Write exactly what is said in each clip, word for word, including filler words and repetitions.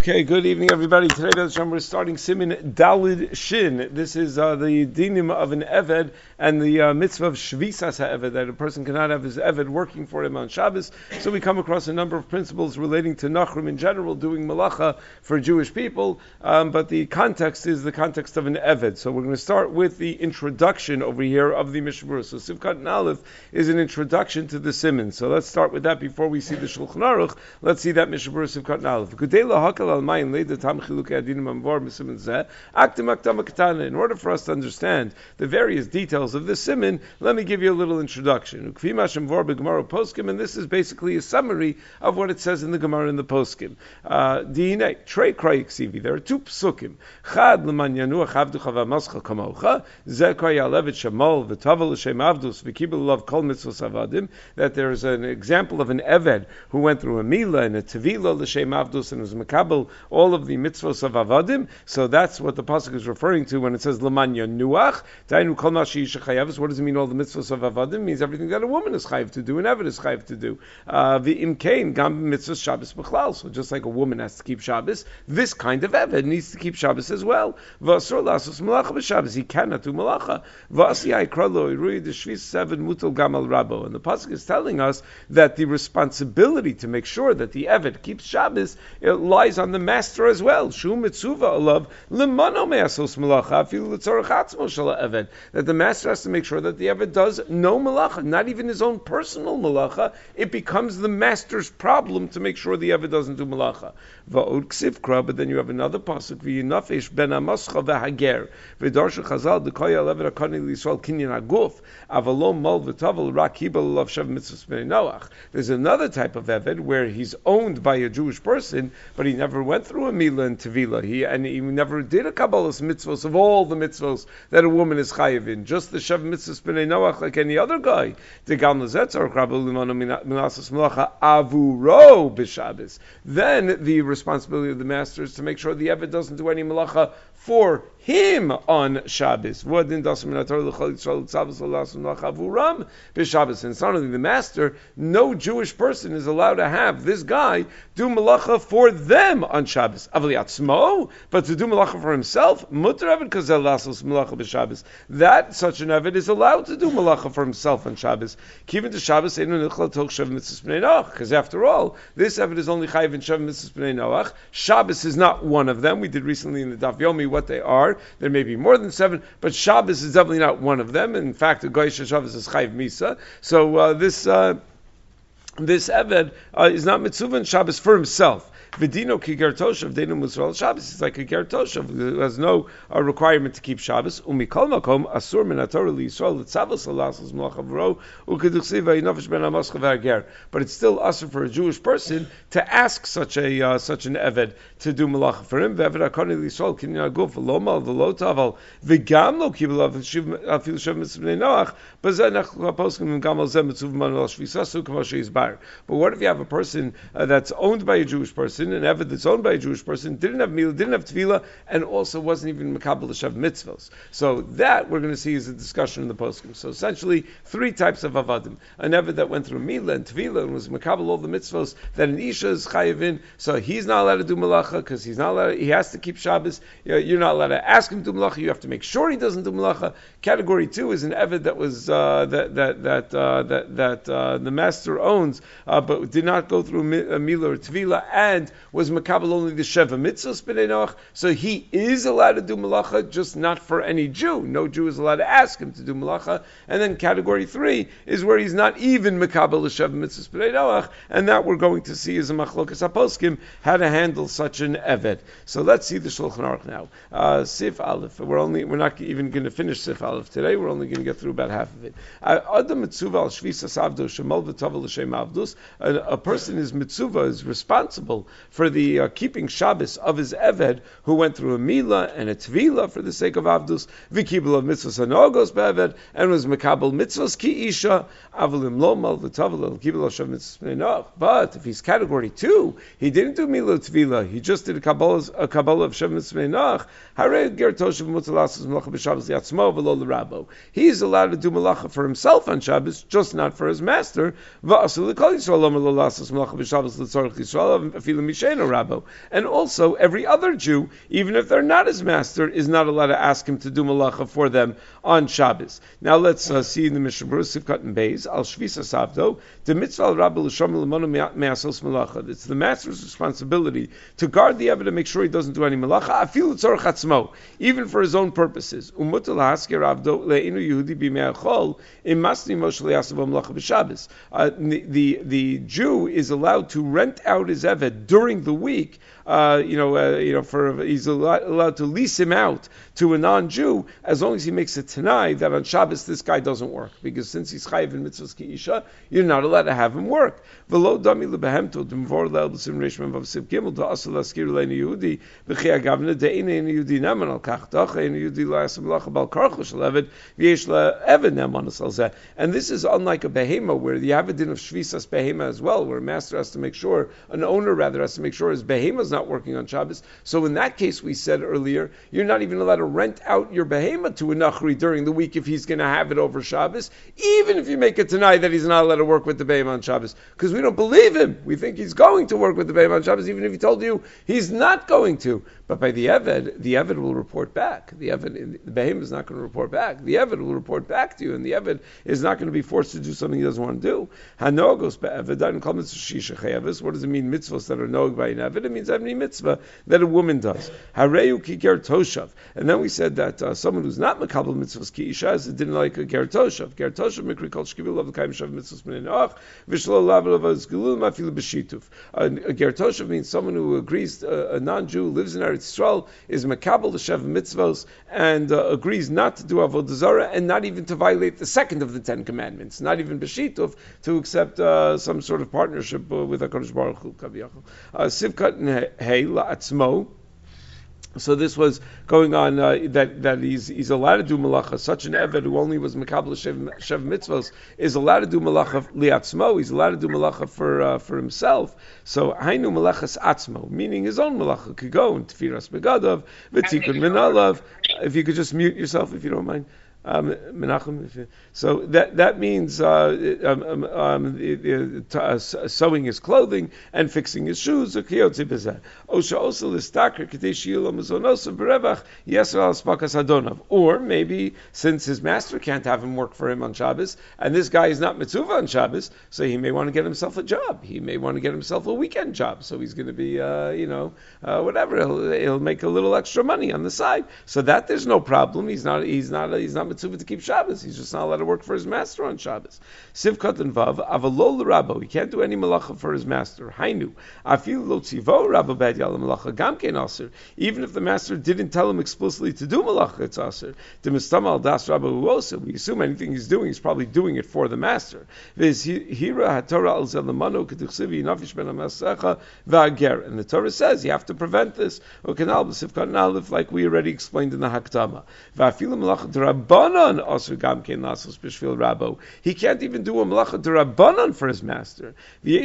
Okay, good evening, everybody. Today, Hashem, we're starting Siman Dalid Shin. This is uh, the dinim of an Eved and the uh, mitzvah of Shvisas HaEved, that a person cannot have his Eved working for him on Shabbos. So we come across a number of principles relating to Nachrim in general, doing malacha for Jewish people, um, but the context is the context of an Eved. So we're going to start with the introduction over here of the Mishnah Berurah. So Sivkat and Aleph is an introduction to the Siman. So let's start with that before we see the Shulchan Aruch. Let's see that Mishnah Berurah, Sivkat and Aleph. In order for us to understand the various details of this siman, let me give you a little introduction. And this is basically a summary of what it says in the Gemara and the Poskim. Uh, there are two psukim. That there is an example of an Eved who went through a Mila and a Tevila l'shem avdus and was makabel all of the mitzvos of avadim. So that's what the pasuk is referring to when it says lemanya nuach. Dainu kol ma sheisha chayav. What does it mean? All the mitzvos of avadim it means everything that a woman is chayav to do and Eved is chayav to do. The imkain gam mitzvos Shabbos b'chlal. So just like a woman has to keep Shabbos, this kind of Eved needs to keep Shabbos as well. V'asur lasos malacha b'Shabbos. He cannot do malacha. V'asiyai kralo irui the shvis seven mutal gamal rabo. And the pasuk is telling us that the responsibility to make sure that the Eved keeps Shabbos, it lies on the master as well. Shu mitzuva alav lemano me'asos malacha afilu l'tzorach atzmo shel ha'eved. That the master has to make sure that the Eved does no malacha, not even his own personal malacha. It becomes the master's problem to make sure the Eved doesn't do malacha. Va'od ksivkra, but then you have another pasuk v'yinafesh ben amascha v'hager v'darsha chazal dekoya Eved akani l'Yisrael kinyan aguf avalom mal v'tavel rak hibel alav shav mitzvos b'nei Noach. There's another type of Eved where he's owned by a Jewish person, but he never went through a Mila and Tevila. He and he never did a Kabbalah's mitzvos of all the mitzvos that a woman is chayiv in. Just the Shav mitzvos b'nei Noach like any other guy. The Gam Lazetz Krabel Limano Minasas Malacha Avuro b'Shabbos. Then the responsibility of the master is to make sure the Eved doesn't do any malacha for him on Shabbos. And it's not only the master, no Jewish person is allowed to have this guy do malacha for them on Shabbos. But to do malacha for himself, that such an Eved is allowed to do malacha for himself on Shabbos. Because after all, this Eved is only chayiv in Shav mitzvos b'nei Noach. Shabbos is not one of them. We did recently in the Daf Yomi what they are. There may be more than seven, but Shabbos is definitely not one of them. In fact, a Goy Shabbos is Chayiv Misa. So uh, this uh, this Eved uh, is not mitzvah in Shabbos for himself. V'dino ki ger toshav deinu musral Shabbos. It's like a ger toshav who has no uh, requirement to keep Shabbos. Umikol makom asur min haTorah liyisrael l'tzavos l'lasos malacha v'ro u'keduchsiv v'yinofesh ben hamascha v'hager. But it's still asur for a Jewish person to ask such a uh, such an Eved to do malacha for him. V'eved hakoni liyisrael kinyan aguf v'lo mal v'lo taval v'gam lo kibel afilu shav mitzvah b'nei Noach b'zeh nechlu haposkim v'gam al zeh mitzuv man al shvisasu k'mo she'izbar. But what if you have a person uh, that's owned by a Jewish person, an Eved that's owned by a Jewish person, didn't have Mila, didn't have Tefillah, and also wasn't even Makabel L'Shav mitzvos. So that we're going to see is a discussion in the poskim. So essentially, three types of Avadim. An Eved that went through Mila and Tefillah and was Makabel all the mitzvos that an Isha is chayiv in, so he's not allowed to do Malacha because he's not allowed, he has to keep Shabbos. You're not allowed to ask him to do Malacha, you have to make sure he doesn't do Malacha. Category two is an Eved that was, uh, that, that, that, uh, that, that uh, the master owns, uh, but did not go through a Mila or Tefillah and was makabel only the Sheva mitzvos b'nei Noach, so he is allowed to do malacha, just not for any Jew. No Jew is allowed to ask him to do malacha. And then category three is where he's not even makabel the Sheva mitzvos b'nei Noach, and that we're going to see is a machlokas haposkim how to handle such an Eved. So let's see the Shulchan Aruch now. Uh, Sif Aleph. We're only we're not even going to finish Sif Aleph today. We're only going to get through about half of it. Adam mitzuva al shvisas avdos shemal v'tavel l'shem avdos. A person is mitzuva is responsible for the uh, keeping Shabbos of his Eved who went through a Mila and a Tvila for the sake of Avdus, Vikibel of mitzvahs hanogos be'Eved, and was Mekabel mitzvahs ki isha, avalim lo mal v'tavel al kibel hashav mitzvahs b'nei Noach. But if he's category two, he didn't do Mila Tvila, he just did a Kabbalah, a Kabbalah of Shav mitzvahs b'nei Noach, Harei ger toshav mutalasas malacha b'Shabbos yatzmo v'lo l'rabo. He's allowed to do malacha for himself on Shabbos, just not for his master. V'asul l'kol Yisrael lo lasas malacha b'Shabbos l'tzorach Yisrael, afilu Misheno Rabbo. And also, every other Jew, even if they're not his master, is not allowed to ask him to do malacha for them on Shabbos. Now let's uh, see in the Mishnah Berurah, Sivkat and Beis, Al Shvisa Savdo, the mitzvah al Rabbi l'shom l'monu me'asos malacha. It's the master's responsibility to guard the Eved and make sure he doesn't do any malacha, afilu tzorach atzmo, even for his own purposes. Umutal hasker avdo le'inu Yehudi b'me'achol imasni moshe li'asav malacha b'Shabbos. The the Jew is allowed to rent out his Eved during the week. Uh, you know, uh, you know, for he's allowed, allowed to lease him out to a non-Jew as long as he makes a tanai that on Shabbos this guy doesn't work, because since he's chayiv in mitzvahs ki'isha, you're not allowed to have him work. V'lo dami lebehemto d'mvor le'elbsim reishman v'v'siv gimel d'asal l'askir le'enu Yehudi b'chei agavne de'ein enu Yehudi neman al kach doch enu Yehudi la'asam lacha bal karcho shel Eved v'yesh la'Eved neman asal zeh. And this is unlike a behema where you have a din of shvisas behema as well, where a master has to make sure, an owner rather has to make sure his behema is not working on Shabbos. So in that case, we said earlier, you're not even allowed to rent out your behema to a nachri during the week if he's going to have it over Shabbos, even if you make it tonight that he's not allowed to work with the behema on Shabbos, because we don't believe him. We think he's going to work with the behema on Shabbos, even if he told you he's not going to. But by the Eved, the Eved will report back. The Eved, the behema is not going to report back. The Eved will report back to you, and the Eved is not going to be forced to do something he doesn't want to do. Hanogos be'Eved. What does it mean? Mitzvahs that are noeg by an Eved. It means every mitzvah that a woman does. Hareu ki ger toshav. And then we said that uh, someone who's not makabel mitzvahs ki isha is didn't like a ger toshav. Ger toshav mikri kol shkivil of the kaim shav mitzvahs min enoch v'shlo lav lav azgulul mafilu b'shituf. A ger toshav means someone who agrees, uh, a non-Jew lives in Eretz Yisrael, is makabel the shav mitzvahs and uh, agrees not to do avodah zarah and not even to violate the second of the Ten Commandments, not even b'shituf, to accept uh, some sort of partnership uh, with HaKadosh Baruch Hu. Sivkat and hey la'atzmo. So this was going on uh, that that he's he's allowed to do malacha. Such an eved who only was makabel shev, shev mitzvos is allowed to do malacha liatzmo. He's allowed to do malacha for uh, for himself. So hainu malachas atzmo, meaning his own malacha, could go and tfiras begadav v'tikun minalav. If you could just mute yourself, if you don't mind. Um, Menachem. So that that means uh, um, um, the, the, uh, sewing his clothing and fixing his shoes. Or maybe since his master can't have him work for him on Shabbos, and this guy is not mitzvah on Shabbos, so he may want to get himself a job. He may want to get himself a weekend job. So he's going to be, uh, you know, uh, whatever. He'll, he'll make a little extra money on the side. So that there's no problem. He's not. He's not. He's not mitzvah to keep Shabbos. He's just not allowed to work for his master on Shabbos. Sivkat and Vav, avalol l'rabbo. He can't do any malacha for his master. Hainu. Afil lo tzivo rabbo bad yala malacha gamkein aser. Even if the master didn't tell him explicitly to do malacha, it's aser. The mistama al das rabbo uosa. We assume anything he's doing, he's probably doing it for the master. Viz hira haTorah al zelamano k'tichsivi nafish ben hamasecha v'ager. And the Torah says you have to prevent this. Okanal b'sivkat and aleph, like we already explained in the Hakdama. V'afilu malacha d'rabbanan. He can't even do a malacha d'Rabbanan for his master. There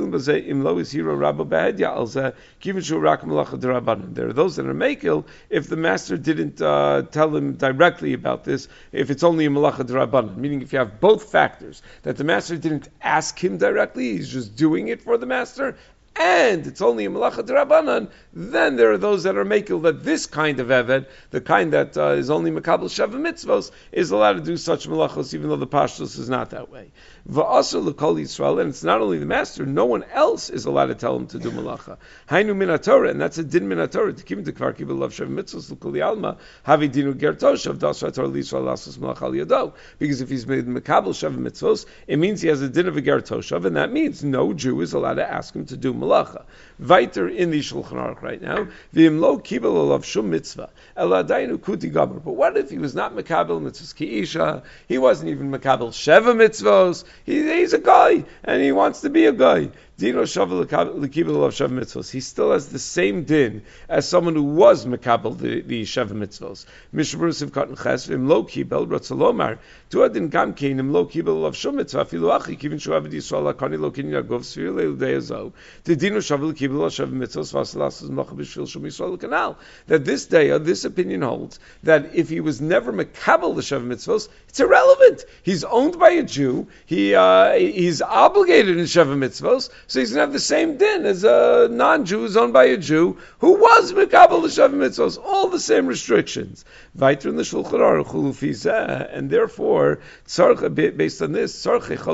are those that are makil if the master didn't uh, tell him directly about this, if it's only a malacha d'Rabbanan, meaning if you have both factors, that the master didn't ask him directly, he's just doing it for the master, and it's only a malacha d'Rabbanan, then there are those that are makil that this kind of eved, the kind that uh, is only makabel sheva mitzvos, is allowed to do such malachos, even though the pashtus is not that way. V'asur l'kol Yisrael, and it's not only the master, no one else is allowed to tell him to do malacha. Hainu min haTorah, and that's a din min haTorah. To keep the kvar kibul of sheva mitzvos l'kol yalma havi dinu ger toshav das haTorah l'Yisrael lasos malacha al yado. Because if he's made makabel sheva mitzvos, it means he has a din of a ger toshav, and that means no Jew is allowed to ask him to do malacha. Weiter in the Shulchan Aruch right now, v'im lo kibel olav shum mitzvah eladainu kuti gaber. But what if he was not makabel mitzvos ki'isha? He wasn't even makabel sheva mitzvos. He, he's a guy, and he wants to be a guy. Dino shavel l'kibel olav sheva mitzvos. He still has the same din as someone who was makabel the, the sheva mitzvos. Mishnah Berurah Sivkat Ches v'im lo kibel ratzalomar tuadin gam kein im lo kibel olav shum mitzvah filu achi kivin shu aved Yisrael akani lo kin yagov sfir leil deyazo. The dino shavel l'kibel olav sheva mitzvos v'asalas zmach b'shvil shum Yisrael canal. That this day, uh, this opinion holds that if he was never makabel the sheva mitzvos, it's irrelevant. He's owned by a Jew. He uh, he's obligated in sheva mitzvos. So he's going to have the same din as a non-Jew who's owned by a Jew who was Mekabel L'Shavim Mitzvos. All the same restrictions. Weiter in the Shulchan Aruch Ulufi Zeh, and therefore, based on this,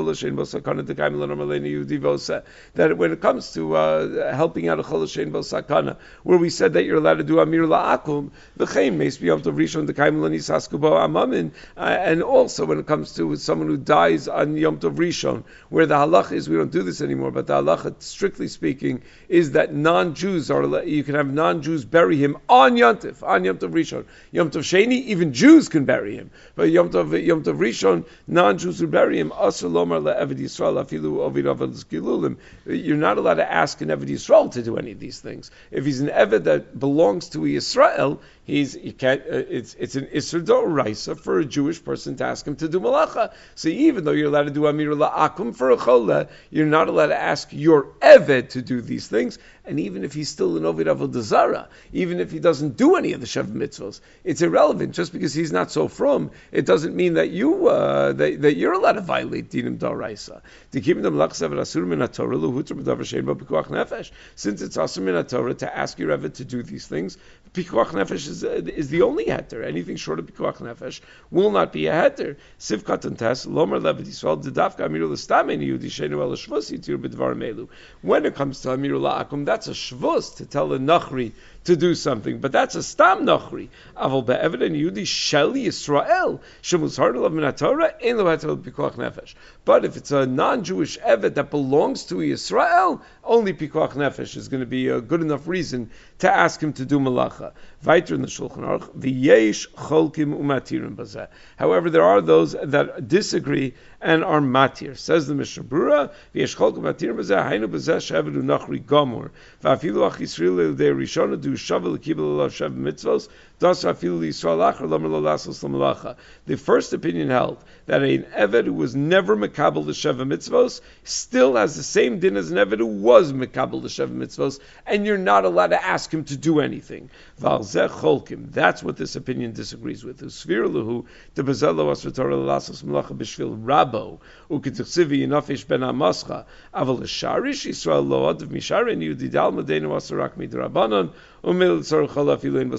that when it comes to uh, helping out a Chol Shein Bo Sakana, where we said that you're allowed to do Amir La'akum, v'chein meis b'yom tov rishon d'kaim lo nisasku bo amamin, and also when it comes to someone who dies on Yom Tov Rishon, where the halach is we don't do this anymore, but the halacha, strictly speaking, is that non-Jews are, you can have non-Jews bury him on Yom Tov, on Yom Tov Rishon. Yom Tov Sheni, even Jews can bury him, but Yom Tov, Yom Tov Rishon, non-Jews who bury him, asur lomar le'eved Yisrael afilu ovid aved zkilulim. You're not allowed to ask an Eved Yisrael to do any of these things. If he's an Eved that belongs to Yisrael, he's he can't. Uh, it's it's an Isser D'Oraisa for a Jewish person to ask him to do malacha. So even though you're allowed to do Amir La'akum for a Chola, you're not allowed to ask your Eved to do these things. And even if he's still an Ovid Avodah Zarah, even if he doesn't do any of the Shev Mitzvos, it's irrelevant. Just because he's not so from, it doesn't mean that you uh, that, that you're allowed to violate Dinim D'Oraisa. To keep them lachsev asur min haTorah luhuter b'davar shein bo pikuach nefesh. Since it's asur min haTorah to ask your Eved to do these things, pikuach nefesh is, uh, is the only heter. Anything short of pikuach nefesh will not be a heter. Sivkat and tes lomer levet Yisrael dedavka amiru l'stamei yudi sheinu el shvus yitir b'dvar melu. When it comes to amiru la'akum, that's a shvus to tell a nachri to do something, but that's a stam nachri. Aval be'eved and yudi shel Yisrael shemus hardalav min haTorah ein lo heter pikuach nefesh. But if it's a non-Jewish Eved that belongs to Yisrael, only Pikuach Nefesh is going to be a good enough reason to ask him to do Malacha. Weiter in the Shulchan Aruch, V'yesh cholkim umatirim bazeh. However, there are those that disagree and are matir. Says the Mishnah Brura, V'yesh cholkim umatirim bazeh, hainu bazeh she'evedu nachri gomor. V'afilu ach Yisrael le'udei rishona du shavel l'kibel l'lav shev mitzvos, das afilu Yisrael achar lomer lo lasos l'malacha. The first opinion held that an Eved who was never Mekabel the Sheva Mitzvos still has the same din as an Eved who was Mekabel the Sheva Mitzvos, and you're not allowed to ask him to do anything. Val zeh cholkim. That's what this opinion disagrees with. Usvir luhu de bezelo asvatorah lasos melacha b'shvil rabo uketichsivi yinafesh ben amascha aval sharish Yisrael lo adav misharin yudidal medenu asarak midrabanan. But uh,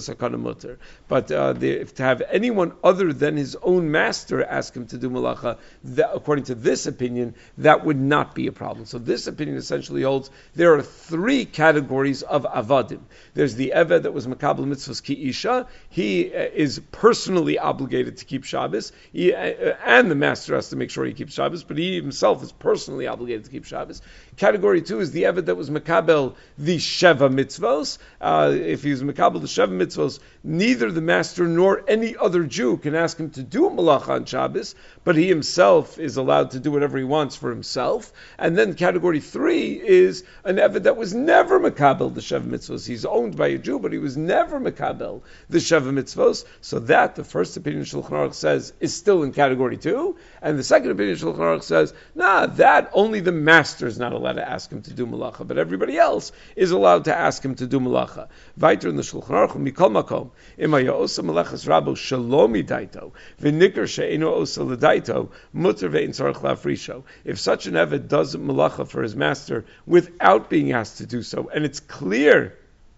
the, if to have anyone other than his own master ask him to do malacha, that, according to this opinion, that would not be a problem. So this opinion essentially holds there are three categories of avadim. There's the Eved that was makabel mitzvahs ki isha. He uh, is personally obligated to keep Shabbos, he, uh, and the master has to make sure he keeps Shabbos, but he himself is personally obligated to keep Shabbos. Category two is the Eved that was makabel the Sheva mitzvos. Uh, if he's makabel the Sheva mitzvos, neither the master nor any other Jew can ask him to do malacha on Shabbos, but he himself is allowed to do whatever he wants for himself. And then category three is an Eved that was never makabel the Sheva mitzvos. He's owned by a Jew, but he was never makabel the Sheva mitzvos. So that, the first opinion Shulchan Aruch says, is still in category two, and the second opinion Shulchan Aruch says, nah, that only the master is not allowed to ask him to do malacha, but everybody else is allowed to ask him to do malacha. Weiter in the Shulchan Aruch, mikol makom, imaya osa malachas rabo shalomi daito, v'nikar she'eno osa l'daito, mutter ve'in tzarech la'afrisho. If such an Eved does malacha for his master without being asked to do so, and it's clear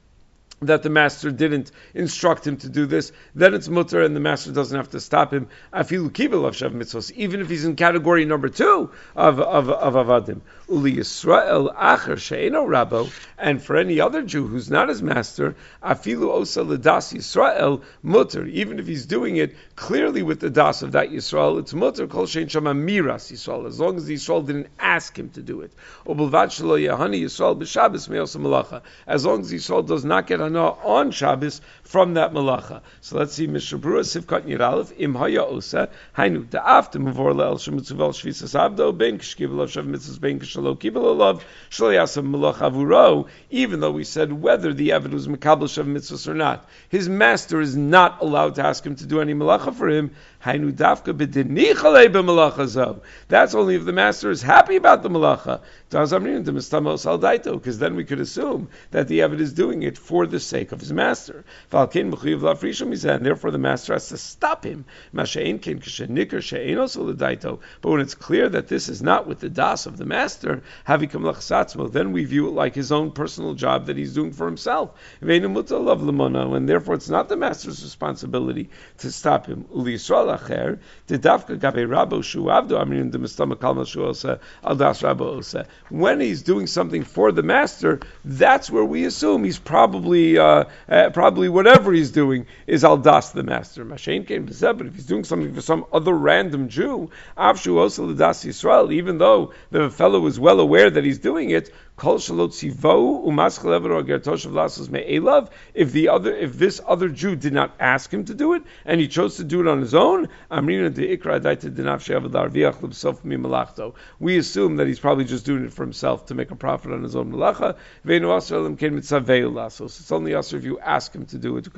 that the master didn't instruct him to do this, then it's mutter and the master doesn't have to stop him. Afilu kibel of Shev Mitzvos, even if he's in category number two of, of, of Avadim. Uli Yisrael acher she'eno rabo, and for any other Jew who's not his master, afilu osa l'das Yisrael mutter, even if he's doing it clearly with the das of that Yisrael, it's mutter kol shein shama miras Yisrael, as long as the Yisrael didn't ask him to do it. Ubulvad shelo yahani Yisrael b'Shabbos me'osa malacha, as long as Yisrael does not get hana on Shabbos from that malacha. So let's see, Mishnah Brura Sivkat Yiralef Im Haya Osa Hainu Da'afta Mavor Le'el Shemitzuvel Shvisas Avdo Ben Kishkivel Shav Mitzvahs Ben Kishalo Kibel Olav Shlayasam Malach Avuro. Even though we said whether the Eved was Makabel Shav Mitzvahs or not, his master is not allowed to ask him to do any malacha for him. Hainu Dafka B'Dinichale B'Malacha Zav. That's only if the master is happy about the malacha. Because then we could assume that the Eved is doing it for the the sake of his master. And therefore the master has to stop him. But when it's clear that this is not with the das of the master, then we view it like his own personal job that he's doing for himself. And therefore it's not the master's responsibility to stop him. When he's doing something for the master, that's where we assume he's probably uh, uh, probably whatever he's doing is al das the master. But if he's doing something for some other random Jew, even though the fellow is well aware that he's doing it, if the other, if this other Jew did not ask him to do it, and he chose to do it on his own, we assume that he's probably just doing it for himself to make a profit on his own malacha. So it's only us if you ask him to do it.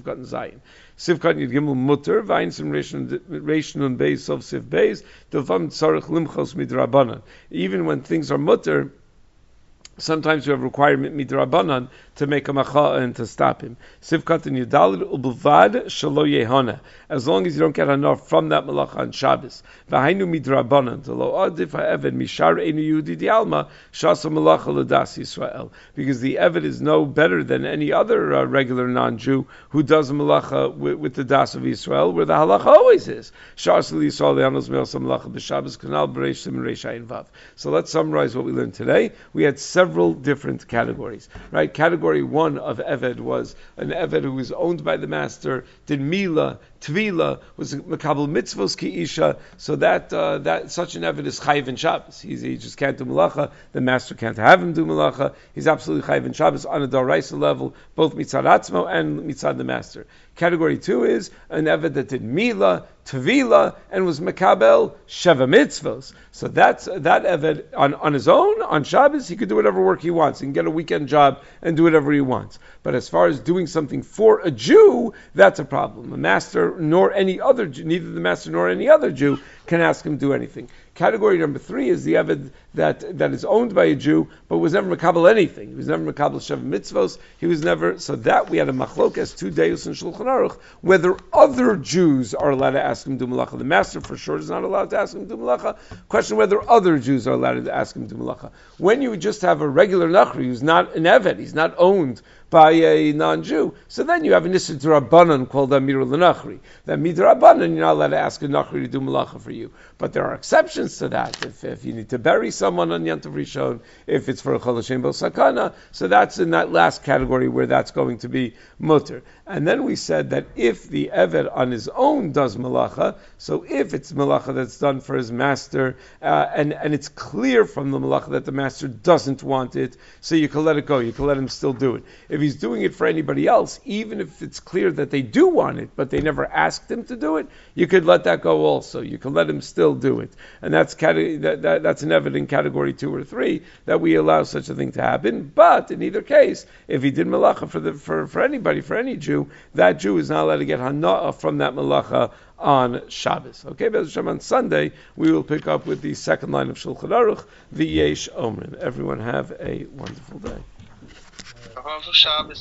Sivkat Yud Gimel Mutter, Vayinsim Reishnun Beis Sov Siv Beis, Dilfam Tzarech Limchos Midrabanan. Even when things are mutter, sometimes you have requirement midrabanan to make a macha and to stop him. Sivkat and Yudalid Ubulvad Shalo Yehana. As long as you don't get enough from that malacha on Shabbos. V'hainu midrabanan to lo adif ha'eved mishar einu Yehudi dialma shasa malacha l'das Yisrael. Because the eved is no better than any other uh, regular non-Jew who does a malacha with, with the das of Yisrael, where the halacha always is. Shasa l'Yisrael le'anos me'osa malacha b'Shabbos kanal b'reish sim reish ayin vav. So let's summarize what we learned today. We had several different categories, right? Category one of Eved was an Eved who was owned by the master, did Mila, Tvila, was Makabel Mitzvos Ki Isha, so that uh, that such an Eved is Chayiv in Shabbos. He's, he just can't do Malacha, the master can't have him do Malacha, he's absolutely Chayiv in Shabbos on a Daraisa level, both Mitzad Atzmo and Mitzad the master. Category two is an Eved that did Mila, Tvila, and was Makabel Sheva Mitzvos. So that's that Eved on, on his own, on Shabbos, he could do whatever work he wants. He can get a weekend job and do whatever he wants. But as far as doing something for a Jew, that's a problem. A master nor any other Jew, neither the master nor any other Jew can ask him to do anything. Category number three is the Eved that, that is owned by a Jew, but was never Makabel anything. He was never Makabel Sheva Mitzvos. He was never, so that we had a Machlokas, two Deus and Shulchan Aruch, whether other Jews are allowed to ask him to do Malacha. The master for sure is not allowed to ask him to do Malacha. Question whether other Jews are allowed to ask him to do Malacha. When you just have a regular Nachri who's not an Eved, he's not owned by a non-Jew, so then you have an Issa D'Rabbanan called Amir L'Nachri. That Midrabbanan, you're not allowed to ask a Nachri to do Malacha for you. But there are exceptions to that. If, if you need to bury someone on Yantav Rishon, if it's for a Chol Hashem Bo Sakana, so that's in that last category where that's going to be mutter. And then we said that if the Eved on his own does Malacha, so if it's Malacha that's done for his master, uh, and, and it's clear from the Malacha that the master doesn't want it, so you can let it go, you can let him still do it. If he's doing it for anybody else, even if it's clear that they do want it, but they never asked him to do it, you could let that go also. You can let him still do it. And that's cate- that, that, that's an Eved in category two or three, that we allow such a thing to happen. But in either case, if he did Malacha for, the, for, for anybody, for any Jew, that Jew is not allowed to get Hana'ah from that Malacha on Shabbos. Okay, Be'ez Hashem, on Sunday, we will pick up with the second line of Shulchan Aruch, the Yesh Omrim. Everyone have a wonderful day.